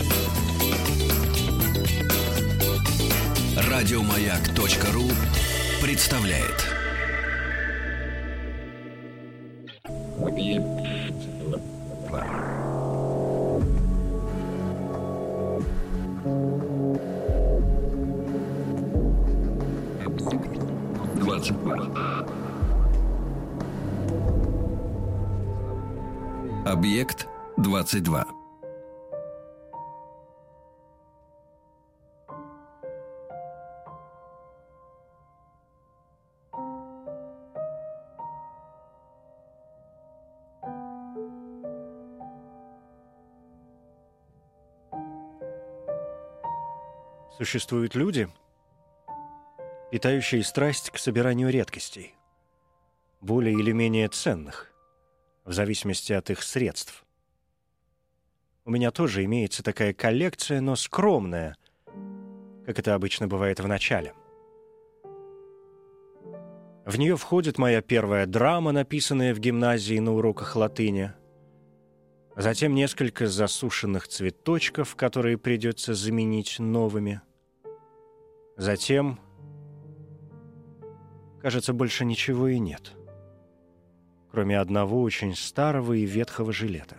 Радиомаяк.ру представляет. Объект 22. Существуют люди, питающие страсть к собиранию редкостей, более или менее ценных, в зависимости от их средств. У меня тоже имеется такая коллекция, но скромная, как это обычно бывает в начале. В нее входит моя первая драма, написанная в гимназии на уроках латыни, затем несколько засушенных цветочков, которые придется заменить новыми. Затем, кажется, больше ничего и нет, кроме одного очень старого и ветхого жилета.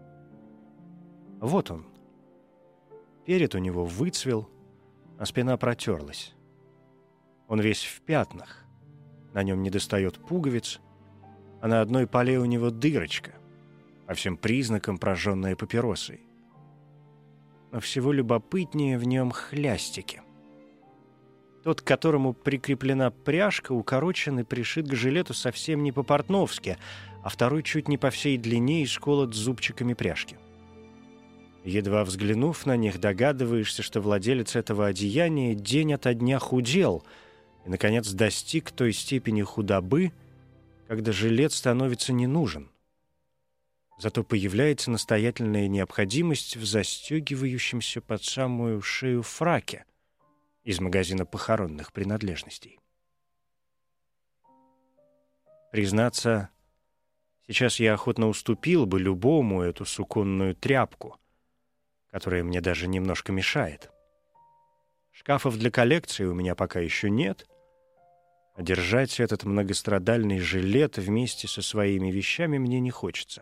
Вот он. Перед у него выцвел, а спина протерлась. Он весь в пятнах, на нем недостает пуговиц, а на одной поле у него дырочка, по всем признакам прожженная папиросой. Но всего любопытнее в нем хлястики. Тот, к которому прикреплена пряжка, укорочен и пришит к жилету совсем не по-портновски, а второй чуть не по всей длине и сколот зубчиками пряжки. Едва взглянув на них, догадываешься, что владелец этого одеяния день ото дня худел и, наконец, достиг той степени худобы, когда жилет становится не нужен. Зато появляется настоятельная необходимость в застегивающемся под самую шею фраке из магазина похоронных принадлежностей. Признаться, сейчас я охотно уступил бы любому эту суконную тряпку, которая мне даже немножко мешает. Шкафов для коллекции у меня пока еще нет, а держать этот многострадальный жилет вместе со своими вещами мне не хочется.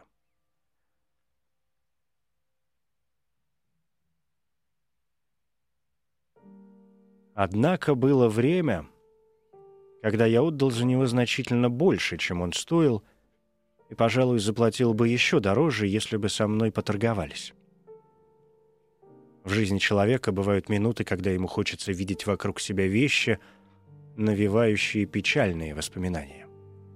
Однако было время, когда я отдал за него значительно больше, чем он стоил, и, пожалуй, заплатил бы еще дороже, если бы со мной поторговались. В жизни человека бывают минуты, когда ему хочется видеть вокруг себя вещи, навевающие печальные воспоминания.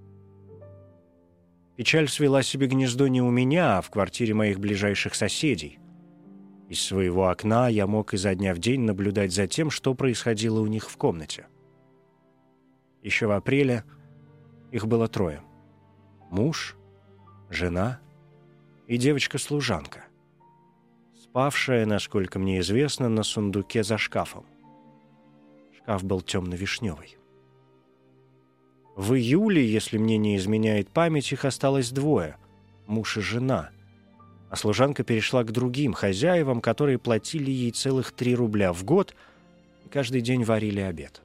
Печаль свела себе гнездо не у меня, а в квартире моих ближайших соседей. Из своего окна я мог изо дня в день наблюдать за тем, что происходило у них в комнате. Еще в апреле их было 3: муж, жена и девочка-служанка, спавшая, насколько мне известно, на сундуке за шкафом. Шкаф был темно-вишневый. В июле, если мне не изменяет память, их осталось 2: муж и жена, а служанка перешла к другим хозяевам, которые платили ей целых 3 рубля в год и каждый день варили обед.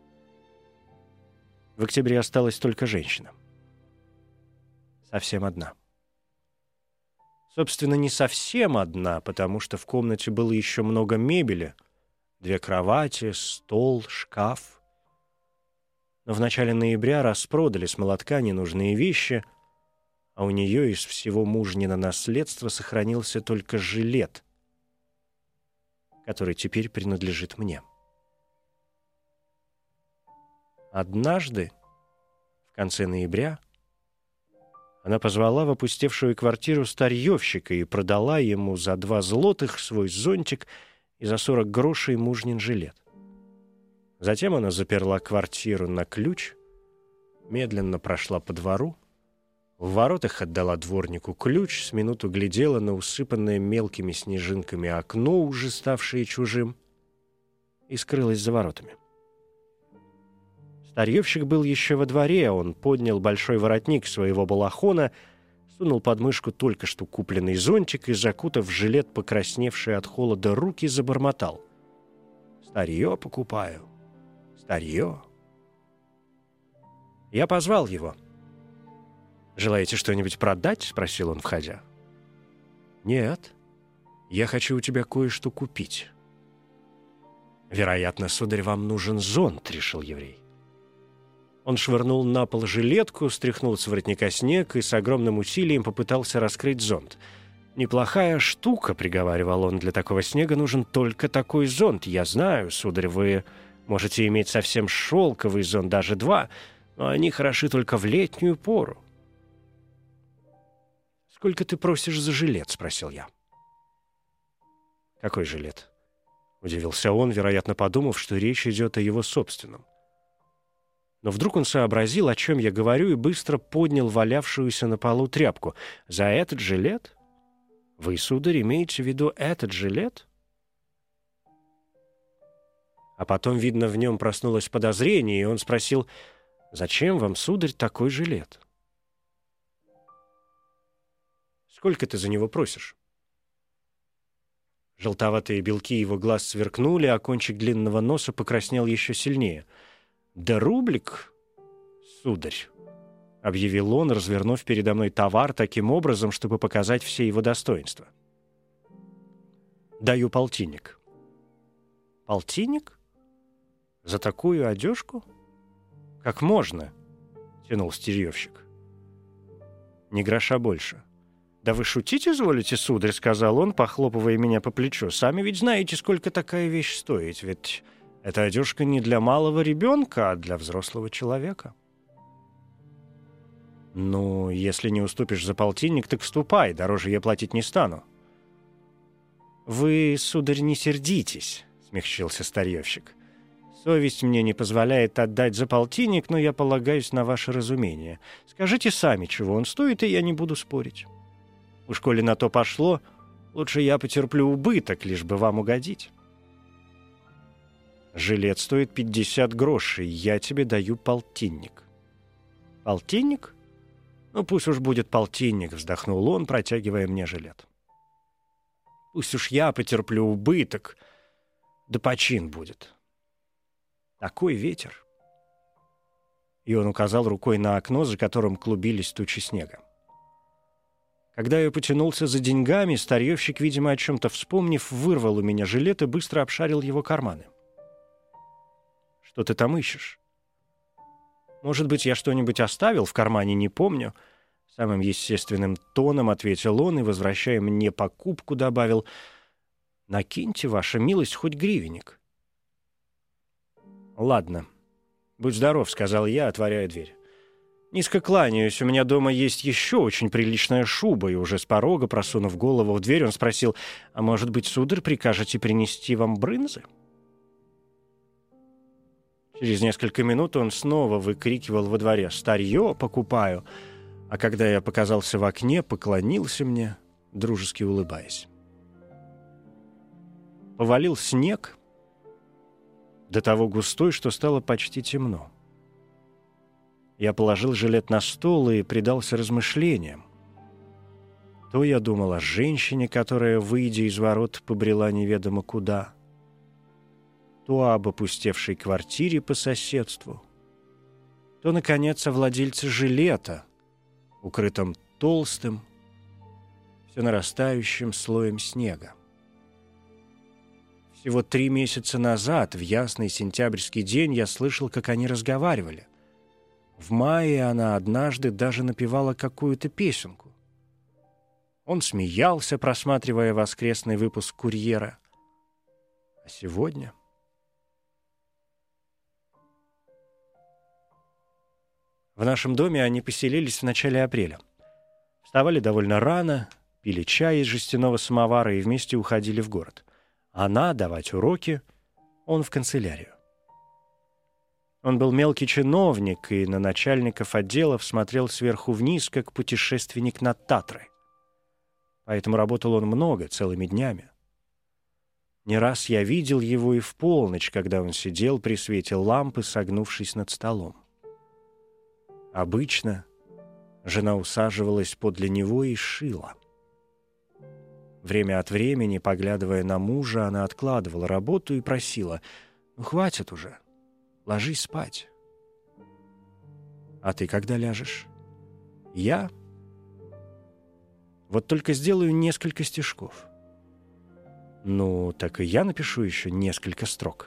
В октябре осталась только женщина. Совсем одна. Собственно, не совсем одна, потому что в комнате было еще много мебели: 2 кровати, стол, шкаф. Но в начале ноября распродали с молотка ненужные вещи, а у нее из всего мужнино наследства сохранился только жилет, который теперь принадлежит мне. Однажды, в конце ноября, она позвала в опустевшую квартиру старьевщика и продала ему за 2 злотых свой зонтик и за 40 грошей мужнин жилет. Затем она заперла квартиру на ключ, медленно прошла по двору, в воротах отдала дворнику ключ, с минуту глядела на усыпанное мелкими снежинками окно, уже ставшее чужим, и скрылась за воротами. Старьевщик был еще во дворе, он поднял большой воротник своего балахона, сунул под мышку только что купленный зонтик и, закутав в жилет покрасневшие от холода руки, забормотал: «Старье покупаю, старье». Я позвал его. «Желаете что-нибудь продать?» — спросил он, входя. «Нет, я хочу у тебя кое-что купить». «Вероятно, сударь, вам нужен зонт», — решил еврей. Он швырнул на пол жилетку, стряхнул с воротника снег и с огромным усилием попытался раскрыть зонт. «Неплохая штука», — приговаривал он, — «для такого снега нужен только такой зонт. Я знаю, сударь, вы можете иметь совсем шелковый зонт, даже два, но они хороши только в летнюю пору». «Сколько ты просишь за жилет?» — спросил я. «Какой жилет?» — удивился он, вероятно, подумав, что речь идет о его собственном. Но вдруг он сообразил, о чем я говорю, и быстро поднял валявшуюся на полу тряпку. «За этот жилет? Вы, сударь, имеете в виду этот жилет?» А потом, видно, в нем проснулось подозрение, и он спросил: «Зачем вам, сударь, такой жилет? Сколько ты за него просишь?» Желтоватые белки его глаз сверкнули, а кончик длинного носа покраснел еще сильнее. «Да рублик, сударь», — объявил он, развернув передо мной товар таким образом, чтобы показать все его достоинства. «Даю полтинник». «Полтинник? За такую одежку? Как можно?» — тянул стерьевщик. «Ни гроша больше». «Да вы шутить изволите, сударь», — сказал он, похлопывая меня по плечу. «Сами ведь знаете, сколько такая вещь стоит, ведь эта одежка не для малого ребенка, а для взрослого человека». «Ну, если не уступишь за полтинник, так ступай, дороже я платить не стану». «Вы, сударь, не сердитесь», — смягчился старьевщик. «Совесть мне не позволяет отдать за полтинник, но я полагаюсь на ваше разумение. Скажите сами, чего он стоит, и я не буду спорить. Уж коли на то пошло, лучше я потерплю убыток, лишь бы вам угодить». «Жилет стоит 50 грошей, я тебе даю полтинник». «Полтинник? Ну, пусть уж будет полтинник», — вздохнул он, протягивая мне жилет. «Пусть уж я потерплю убыток, да почин будет. Такой ветер». И он указал рукой на окно, за которым клубились тучи снега. Когда я потянулся за деньгами, старьевщик, видимо, о чем-то вспомнив, вырвал у меня жилет и быстро обшарил его карманы. «Что ты там ищешь?» «Может быть, я что-нибудь оставил в кармане, не помню». Самым естественным тоном ответил он и, возвращая мне покупку, добавил: «Накиньте, ваша милость, хоть гривенник». «Ладно, будь здоров», — сказал я, отворяя дверь. «Низко кланяюсь, у меня дома есть еще очень приличная шуба», и уже с порога, просунув голову в дверь, он спросил: «А может быть, сударь, прикажете принести вам брынзы?» Через несколько минут он снова выкрикивал во дворе: «Старье покупаю!» А когда я показался в окне, поклонился мне, дружески улыбаясь. Повалил снег, до того густой, что стало почти темно. Я положил жилет на стол и предался размышлениям. То я думал о женщине, которая, выйдя из ворот, побрела неведомо куда, то об опустевшей квартире по соседству, то, наконец, о владельце жилета, укрытом толстым, все нарастающим слоем снега. Всего 3 месяца назад, в ясный сентябрьский день, я слышал, как они разговаривали. В мае она однажды даже напевала какую-то песенку. Он смеялся, просматривая воскресный выпуск «Курьера». А сегодня... В нашем доме они поселились в начале апреля. Вставали довольно рано, пили чай из жестяного самовара и вместе уходили в город. Она давать уроки, он в канцелярию. Он был мелкий чиновник и на начальников отделов смотрел сверху вниз, как путешественник на Татры. Поэтому работал он много, целыми днями. Не раз я видел его и в полночь, когда он сидел при свете лампы, согнувшись над столом. Обычно Жена усаживалась подле него и шила. Время от времени, поглядывая на мужа, она откладывала работу и просила: «Ну, хватит уже, ложись спать». «А ты когда ляжешь?» «Я? Вот только сделаю несколько стишков». «Ну, так и я напишу еще несколько строк».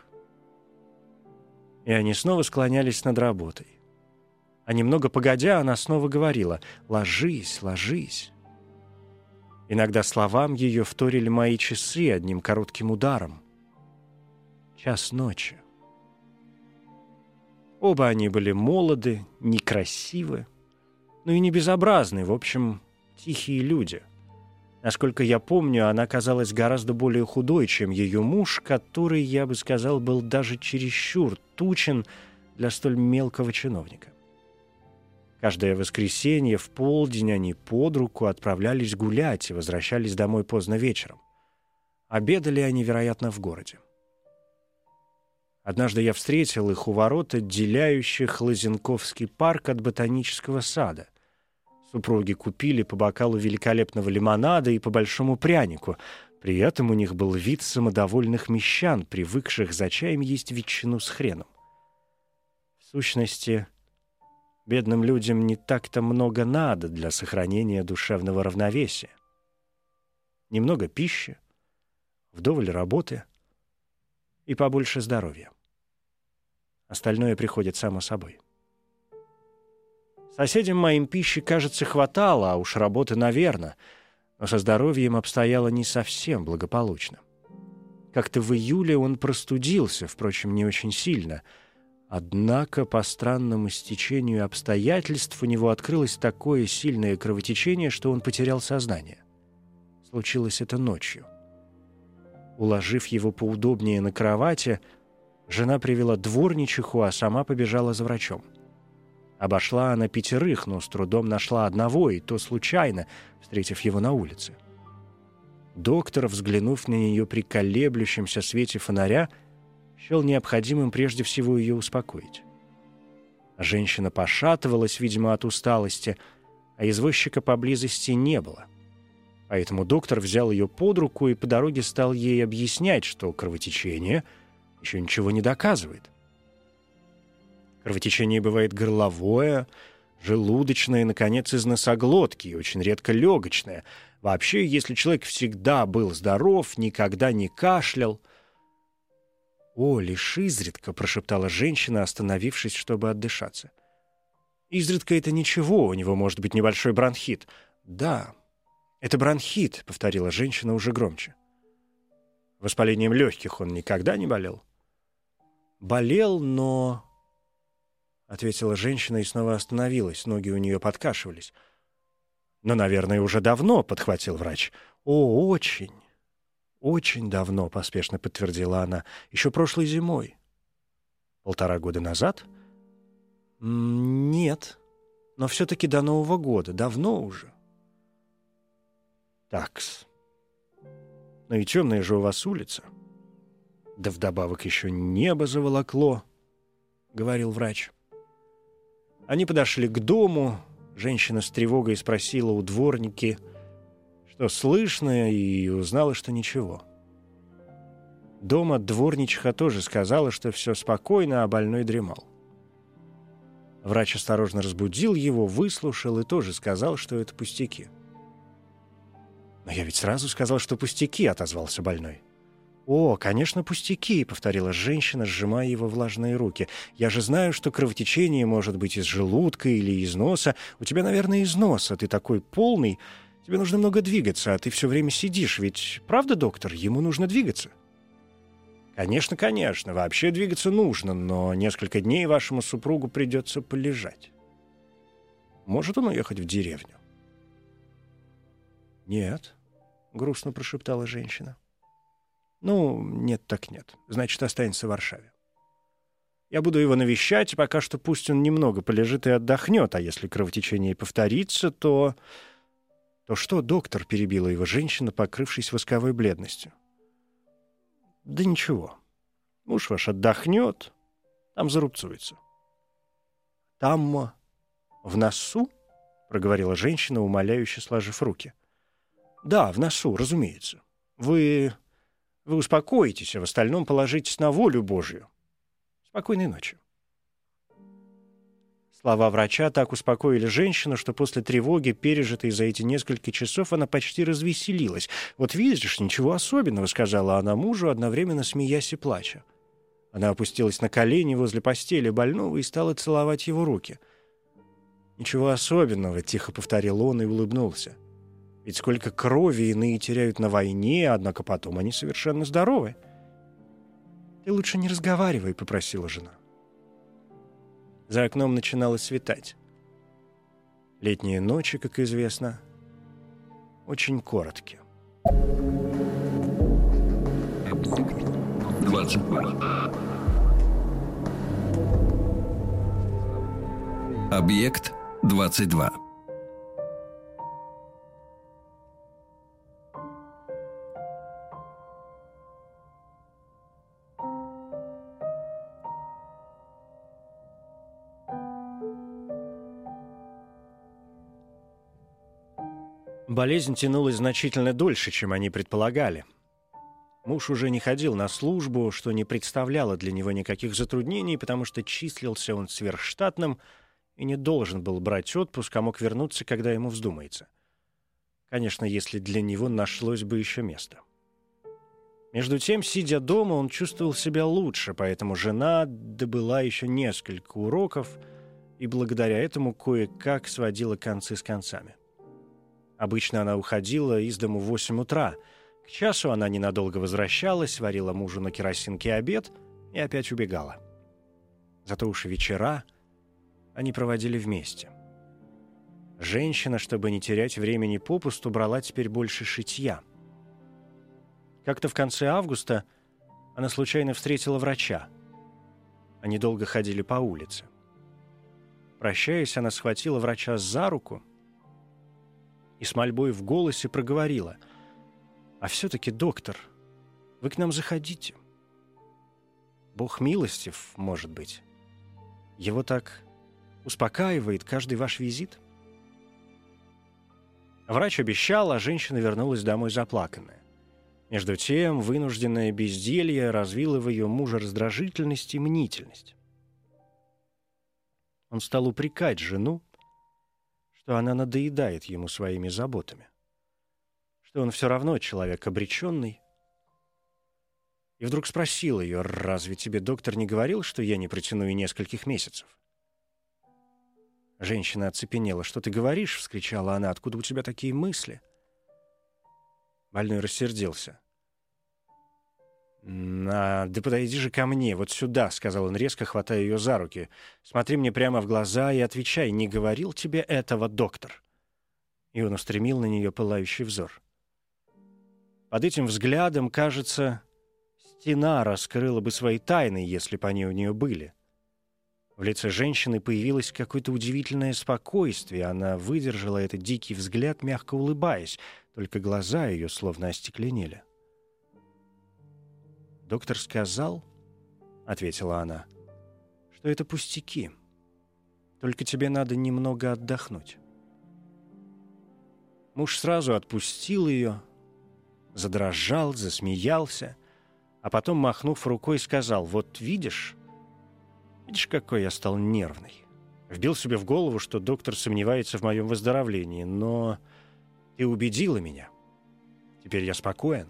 И они снова склонялись над работой. А немного погодя, она снова говорила: «Ложись, ложись». Иногда словам ее вторили мои часы одним коротким ударом. 1:00 ночи. Оба они были молоды, некрасивы, но и не безобразны, в общем, тихие люди. Насколько я помню, она казалась гораздо более худой, чем ее муж, который, я бы сказал, был даже чересчур тучен для столь мелкого чиновника. Каждое воскресенье в полдень они под руку отправлялись гулять и возвращались домой поздно вечером. Обедали они, вероятно, в городе. Однажды я встретил их у ворот, отделяющих Лозенковский парк от ботанического сада. Супруги купили по бокалу великолепного лимонада и по большому прянику. При этом у них был вид самодовольных мещан, привыкших за чаем есть ветчину с хреном. В сущности, бедным людям не так-то много надо для сохранения душевного равновесия. Немного пищи, вдоволь работы и побольше здоровья. Остальное приходит само собой. Соседям моим пищи, кажется, хватало, а уж работы, наверное, но со здоровьем обстояло не совсем благополучно. Как-то в июле он простудился, впрочем, не очень сильно. Однако по странному стечению обстоятельств у него открылось такое сильное кровотечение, что он потерял сознание. Случилось это ночью. Уложив его поудобнее на кровати, жена привела дворничиху, а сама побежала за врачом. Обошла она 5, но с трудом нашла одного, и то случайно, встретив его на улице. Доктор, взглянув на нее при колеблющемся свете фонаря, счел необходимым прежде всего ее успокоить. Женщина пошатывалась, видимо, от усталости, а извозчика поблизости не было. Поэтому доктор взял ее под руку и по дороге стал ей объяснять, что кровотечение еще ничего не доказывает. Кровотечение бывает горловое, желудочное и, наконец, из носоглотки, и очень редко легочное. Вообще, если человек всегда был здоров, никогда не кашлял... «О, лишь изредка», — прошептала женщина, остановившись, чтобы отдышаться. «Изредка это ничего, у него может быть небольшой бронхит». «Да, это бронхит», — повторила женщина уже громче. «Воспалением легких он никогда не болел?» «Болел, но...» — ответила женщина и снова остановилась, ноги у нее подкашивались. «Но, наверное, уже давно», — подхватил врач. «О, очень, очень давно», — поспешно подтвердила она, — «еще прошлой зимой». «1,5 года назад?» «Нет, но все-таки до Нового года, давно уже». «Такс. Ну и темная же у вас улица. Да вдобавок еще небо заволокло», — говорил врач. Они подошли к дому. Женщина с тревогой спросила у дворники, что слышно, и узнала, что ничего. Дома дворничиха тоже сказала, что все спокойно, а больной дремал. Врач осторожно разбудил его, выслушал и тоже сказал, что это пустяки. «Но я ведь сразу сказал, что пустяки», — отозвался больной. «О, конечно, пустяки», — повторила женщина, сжимая его влажные руки. «Я же знаю, что кровотечение может быть из желудка или из носа. У тебя, наверное, из носа. Ты такой полный. Тебе нужно много двигаться, а ты все время сидишь. Ведь правда, доктор, ему нужно двигаться?» «Конечно, конечно. Вообще двигаться нужно, но несколько дней вашему супругу придется полежать. Может он уехать в деревню?» «Нет», — грустно прошептала женщина. «Ну, нет так нет. Значит, останется в Варшаве. Я буду его навещать, пока что пусть он немного полежит и отдохнет, а если кровотечение повторится, то...» «То что, доктор?» — перебила его женщина, покрывшись восковой бледностью. «Да ничего. Муж ваш отдохнет, там зарубцуется». «Там, в носу?» — проговорила женщина, умоляюще сложив руки. «Да, в носу, разумеется. Вы успокоитесь, а в остальном положитесь на волю Божью. Спокойной ночи». Слова врача так успокоили женщину, что после тревоги, пережитой за эти несколько часов, она почти развеселилась. «Вот видишь, ничего особенного», — сказала она мужу, одновременно смеясь и плача. Она опустилась на колени возле постели больного и стала целовать его руки. «Ничего особенного», — тихо повторил он и улыбнулся. «Ведь сколько крови иные теряют на войне, однако потом они совершенно здоровы». «Ты лучше не разговаривай», — попросила жена. За окном начинало светать. Летние ночи, как известно, очень короткие. 22. Объект 22. Болезнь тянулась значительно дольше, чем они предполагали. Муж уже не ходил на службу, что не представляло для него никаких затруднений, потому что числился он сверхштатным и не должен был брать отпуск, а мог вернуться, когда ему вздумается. Конечно, если для него нашлось бы еще место. Между тем, сидя дома, он чувствовал себя лучше, поэтому жена добыла еще несколько уроков и благодаря этому кое-как сводила концы с концами. Обычно она уходила из дому в 8 утра. К часу она ненадолго возвращалась, варила мужу на керосинке обед и опять убегала. Зато уж вечера они проводили вместе. Женщина, чтобы не терять времени попусту, брала теперь больше шитья. Как-то в конце августа она случайно встретила врача. Они долго ходили по улице. Прощаясь, она схватила врача за руку и с мольбой в голосе проговорила: «А все-таки, доктор, вы к нам заходите. Бог милостив, может быть. Его так успокаивает каждый ваш визит». Врач обещал, а женщина вернулась домой заплаканная. Между тем, вынужденное безделье развило в ее муже раздражительность и мнительность. Он стал упрекать жену, что она надоедает ему своими заботами, что он все равно человек обреченный. И вдруг спросил ее: «Разве тебе доктор не говорил, что я не протяну и нескольких месяцев?» Женщина оцепенела. «Что ты говоришь?» — вскричала она. «Откуда у тебя такие мысли?» Больной рассердился. «Да подойди же ко мне, вот сюда», — сказал он резко, хватая ее за руки. «Смотри мне прямо в глаза и отвечай, не говорил тебе этого доктор?» И он устремил на нее пылающий взор. Под этим взглядом, кажется, стена раскрыла бы свои тайны, если бы они у нее были. В лице женщины появилось какое-то удивительное спокойствие. Она выдержала этот дикий взгляд, мягко улыбаясь, только глаза ее словно остекленели. «Доктор сказал, — ответила она, — что это пустяки. Только тебе надо немного отдохнуть». Муж сразу отпустил ее, задрожал, засмеялся, а потом, махнув рукой, сказал: «Вот видишь, какой я стал нервный. Вбил себе в голову, что доктор сомневается в моем выздоровлении, но ты убедила меня. Теперь я спокоен».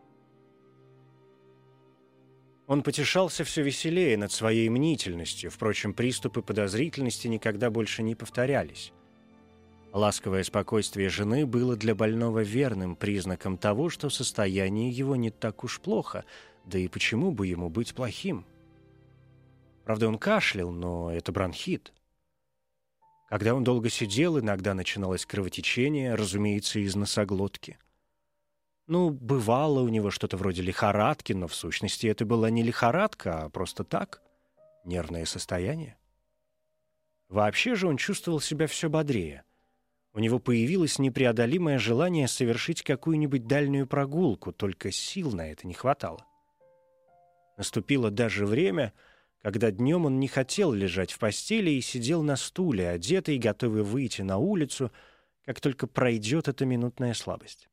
Он потешался все веселее над своей мнительностью. Впрочем, приступы подозрительности никогда больше не повторялись. Ласковое спокойствие жены было для больного верным признаком того, что состояние его не так уж плохо, да и почему бы ему быть плохим? Правда, он кашлял, но это бронхит. Когда он долго сидел, иногда начиналось кровотечение, разумеется, из носоглотки. Бывало у него что-то вроде лихорадки, но в сущности это была не лихорадка, а просто так, нервное состояние. Вообще же он чувствовал себя все бодрее. У него появилось непреодолимое желание совершить какую-нибудь дальнюю прогулку, только сил на это не хватало. Наступило даже время, когда днем он не хотел лежать в постели и сидел на стуле, одетый, готовый выйти на улицу, как только пройдет эта минутная слабость.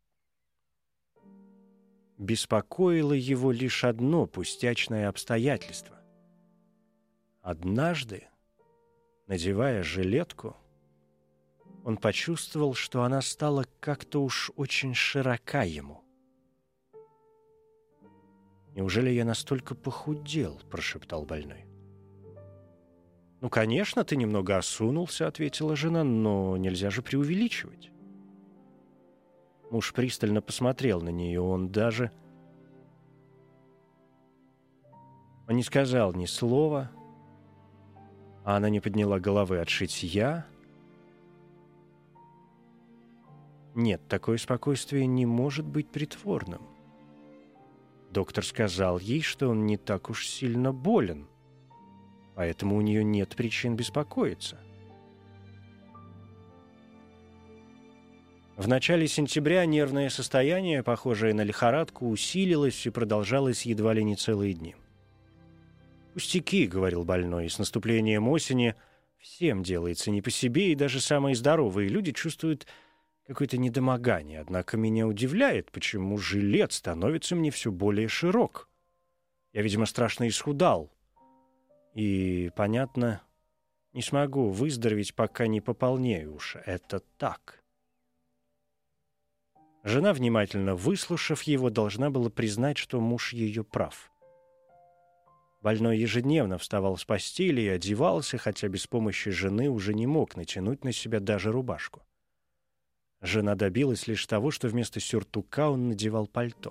Беспокоило его лишь одно пустячное обстоятельство. Однажды, надевая жилетку, он почувствовал, что она стала как-то уж очень широка ему. «Неужели я настолько похудел?» — прошептал больной. «Ну, конечно, ты немного осунулся», — ответила жена, — «но нельзя же преувеличивать». Муж пристально посмотрел на нее, он не сказал ни слова, а она не подняла головы от шитья. Нет, такое спокойствие не может быть притворным. Доктор сказал ей, что он не так уж сильно болен, поэтому у нее нет причин беспокоиться. В начале сентября нервное состояние, похожее на лихорадку, усилилось и продолжалось едва ли не целые дни. «Пустяки», — говорил больной, — «и с наступлением осени всем делается не по себе, и даже самые здоровые люди чувствуют какое-то недомогание. Однако меня удивляет, почему жилет становится мне все более широк. Я, видимо, страшно исхудал. И, понятно, не смогу выздороветь, пока не пополнею уж. Это так». Жена, внимательно выслушав его, должна была признать, что муж ее прав. Больной ежедневно вставал с постели и одевался, хотя без помощи жены уже не мог натянуть на себя даже рубашку. Жена добилась лишь того, что вместо сюртука он надевал пальто.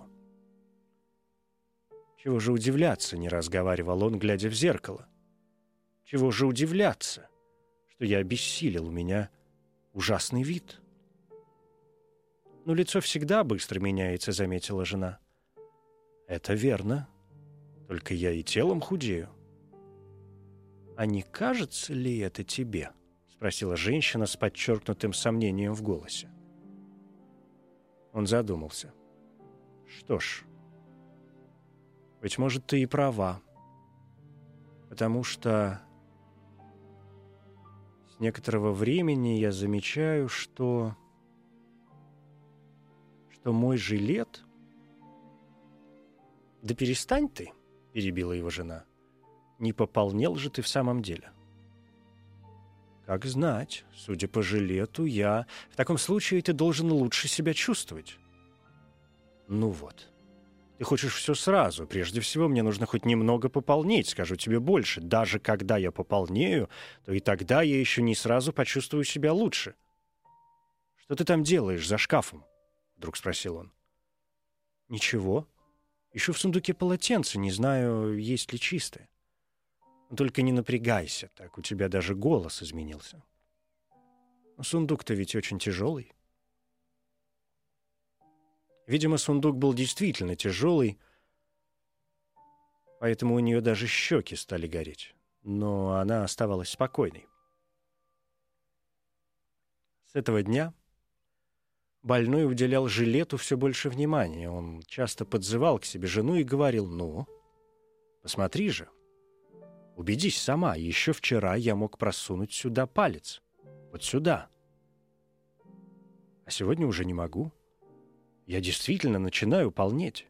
«Чего же удивляться?» — не разговаривал он, глядя в зеркало. «Чего же удивляться, что я обессилел, у меня ужасный вид?» «Ну, лицо всегда быстро меняется», — заметила жена. «Это верно. Только я и телом худею». «А не кажется ли это тебе?» — спросила женщина с подчеркнутым сомнением в голосе. Он задумался. «Что ж, быть может, ты и права, потому что с некоторого времени я замечаю, что мой жилет...» «Да перестань ты», — перебила его жена. «Не пополнел же ты в самом деле». «Как знать, судя по жилету, я... В таком случае ты должен лучше себя чувствовать». «Ну вот. Ты хочешь все сразу. Прежде всего, мне нужно хоть немного пополнеть, скажу тебе больше. Даже когда я пополнею, то и тогда я еще не сразу почувствую себя лучше». «Что ты там делаешь за шкафом?» — вдруг спросил он. «Ничего. Ищу в сундуке полотенце, не знаю, есть ли чистое. Только не напрягайся, так у тебя даже голос изменился. Но сундук-то ведь очень тяжелый». Видимо, сундук был действительно тяжелый, поэтому у нее даже щеки стали гореть. Но она оставалась спокойной. С этого дня больной уделял жилету все больше внимания. Он часто подзывал к себе жену и говорил: «Ну, посмотри же, убедись сама, еще вчера я мог просунуть сюда палец, вот сюда. А сегодня уже не могу. Я действительно начинаю полнеть».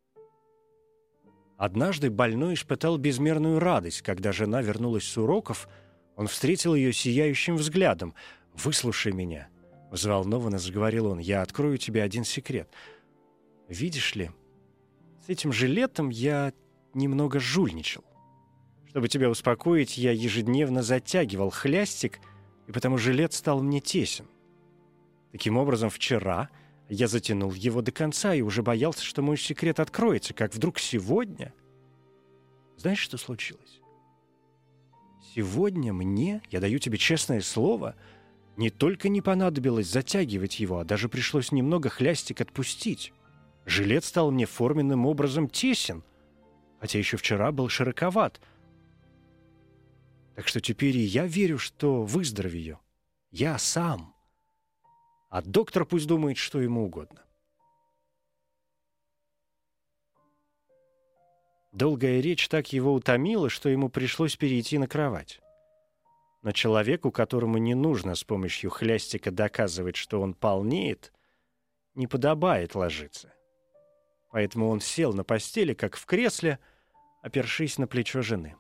Однажды больной испытал безмерную радость, когда жена вернулась с уроков. Он встретил ее сияющим взглядом. «Выслушай меня», — взволнованно заговорил он, — «я открою тебе один секрет. Видишь ли, с этим жилетом я немного жульничал. Чтобы тебя успокоить, я ежедневно затягивал хлястик, и потому жилет стал мне тесен. Таким образом, вчера я затянул его до конца и уже боялся, что мой секрет откроется, как вдруг сегодня... Знаешь, что случилось? Сегодня мне, я даю тебе честное слово, не только не понадобилось затягивать его, а даже пришлось немного хлястик отпустить. Жилет стал мне форменным образом тесен, хотя еще вчера был широковат. Так что теперь и я верю, что выздоровею. Я сам. А доктор пусть думает, что ему угодно». Долгая речь так его утомила, что ему пришлось перейти на кровать. Но человеку, которому не нужно с помощью хлястика доказывать, что он полнеет, не подобает ложиться. Поэтому он сел на постели, как в кресле, опершись на плечо жены.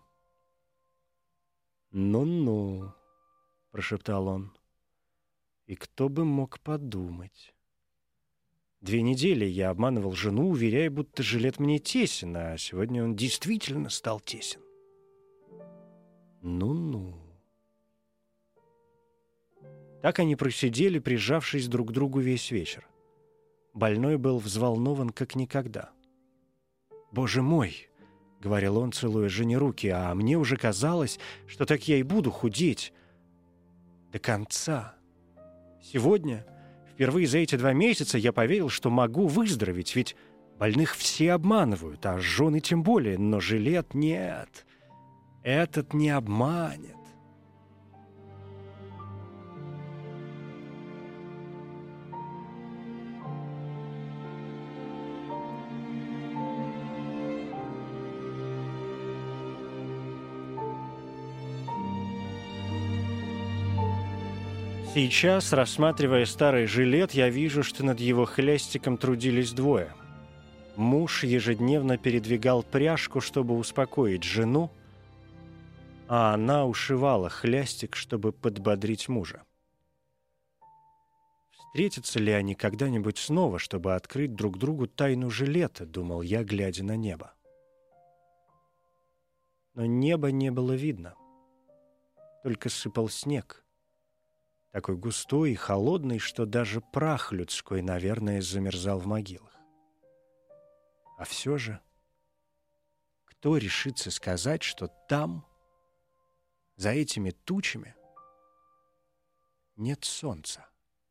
«Ну-ну», — прошептал он, — «и кто бы мог подумать? 2 недели я обманывал жену, уверяя, будто жилет мне тесен, а сегодня он действительно стал тесен. Ну-ну». Так они просидели, прижавшись друг к другу весь вечер. Больной был взволнован как никогда. «Боже мой!» — говорил он, целуя жене руки, «а мне уже казалось, что так я и буду худеть до конца. Сегодня, впервые за эти 2 месяца, я поверил, что могу выздороветь, ведь больных все обманывают, а жены тем более, но жилет нет, этот не обманет». Сейчас, рассматривая старый жилет, я вижу, что над его хлястиком трудились 2. Муж ежедневно передвигал пряжку, чтобы успокоить жену, а она ушивала хлястик, чтобы подбодрить мужа. Встретятся ли они когда-нибудь снова, чтобы открыть друг другу тайну жилета, думал я, глядя на небо. Но неба не было видно. Только сыпал снег. Такой густой и холодный, что даже прах людской, наверное, замерзал в могилах. А все же, кто решится сказать, что там, за этими тучами, нет солнца?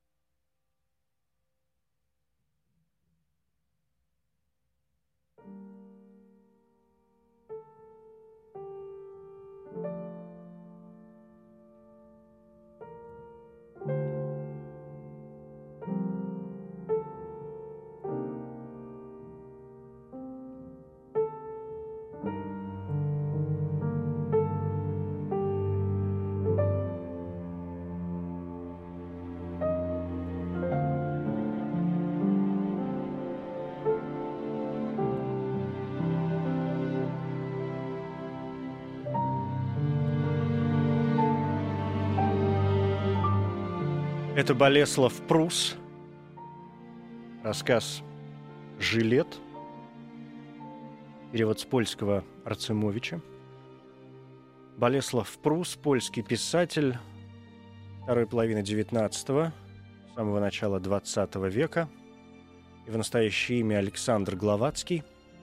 Это Болеслав Прус, рассказ «Жилет», перевод с польского Арцемовича. Болеслав Прус, польский писатель второй половины XIX, самого начала XX века, его настоящее имя Александр Гловацкий.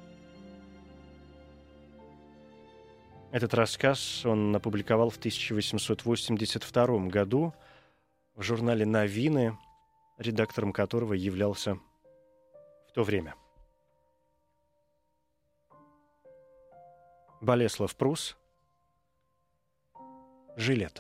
Этот рассказ он опубликовал в 1882 году в журнале «Новины», редактором которого являлся в то время. Болеслав Прус, «Жилет».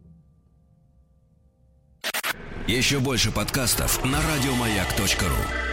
Еще больше подкастов на радиомаяк.ру.